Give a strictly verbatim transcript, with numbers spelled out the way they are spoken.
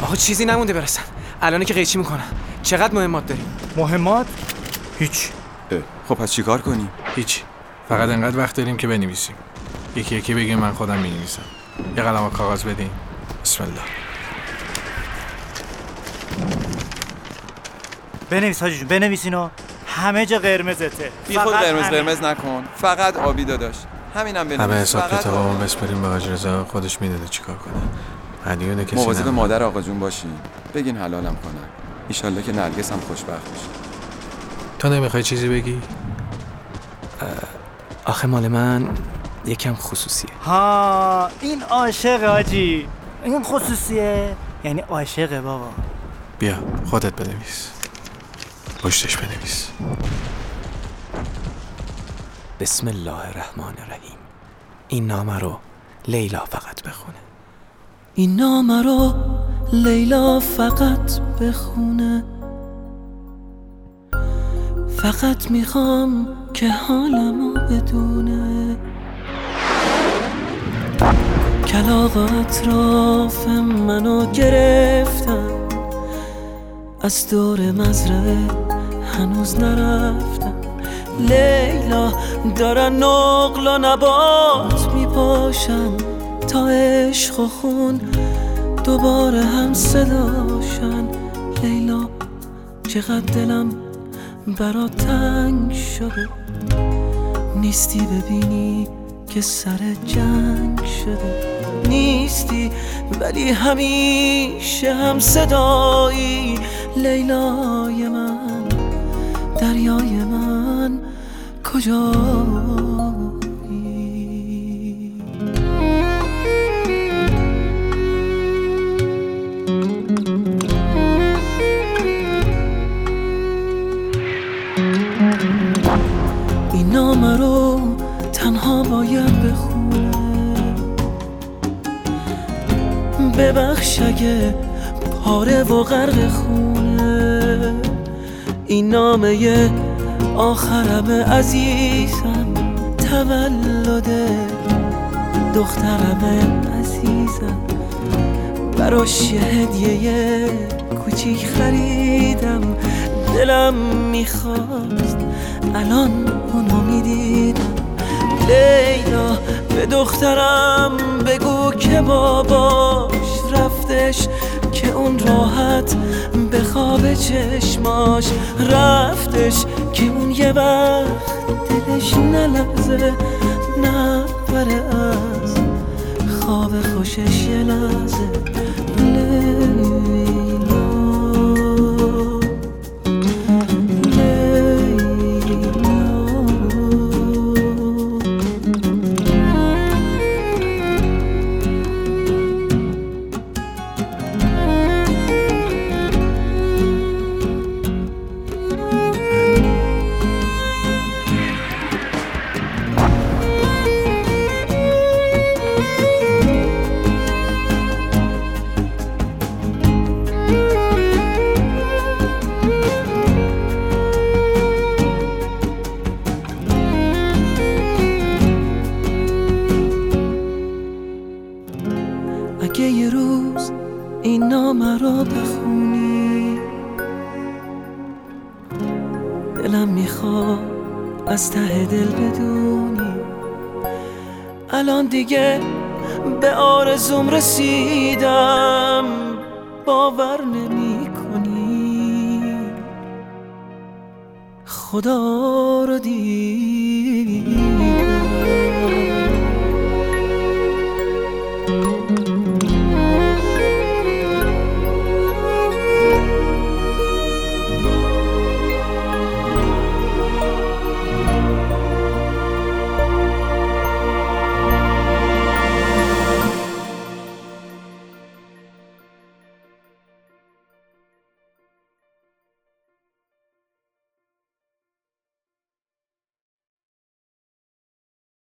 آقا چیزی نمونده برسن. الان که قیچی میکنن. چقدر مهمات داریم؟ مهمات؟ هیچ. خب پس چیکار کنیم؟ هیچ. فقط انقدر وقت داریم که بنویسیم. یکی یکی بگیم من خودم می‌نویسم. یه قلم و کاغذ بدین. بسم الله. بنویس حاجی جون، بنویس اینو. همه جا قرمزته. بی خود قرمز قرمز نکن. فقط آبی داداش. همینم بنویس. همه حساب کتابمون بسپریم به حاج رضا، خودش میدونه چیکار کنه. هدیونه کسی مواظب مادر آقا جون باشین. بگین حلالم کنن. ان شاءالله که نرگس هم خوشبخت بشه. تو نمیخوای چیزی بگی؟ آخه مال من یکم خصوصیه. ها این عاشق حاجی. این خصوصیه یعنی عاشقه بابا. بیا خودت بنویس. پشتش بنویس. بسم الله الرحمن الرحیم. این نامه رو لیلا فقط بخونه. این نامه رو لیلا فقط بخونه. فقط میخوام که حالمو بدونه. کلاغ اطراف منو گرفتن، از دور مزرعه هنوز نرفتم. لیلا دارن نقل و نبات میپاشن، تا عشق و خون دوباره هم صداشن. لیلا چقدر دلم برا تنگ شده، نیستی ببینی که سر جنگ شده. نیستی ولی همیشه هم صدایی. لیلای من، دریای من، کجایی؟ این نامه رو تنها باید بخونه. ببخش اگه پاره و غرق خونه. این نامه آخرم عزیزم، تولد دخترم عزیزم. براش یه هدیه کوچیک خریدم. دلم میخواست الان اونو میدیدم. لیلا به دخترم بگو که باباش رفتش، که اون راحت به خواب چشماش رفتش. که اون یه وقت دلش نلرزه، نپره از خواب خوشش یه لحظه. لیلا اگه یه روز این نامه رو بخونی، دلم میخواد از ته دل بدونی الان دیگه به آرزوم رسیدم. باور نمی کنی خدا رو دیدم.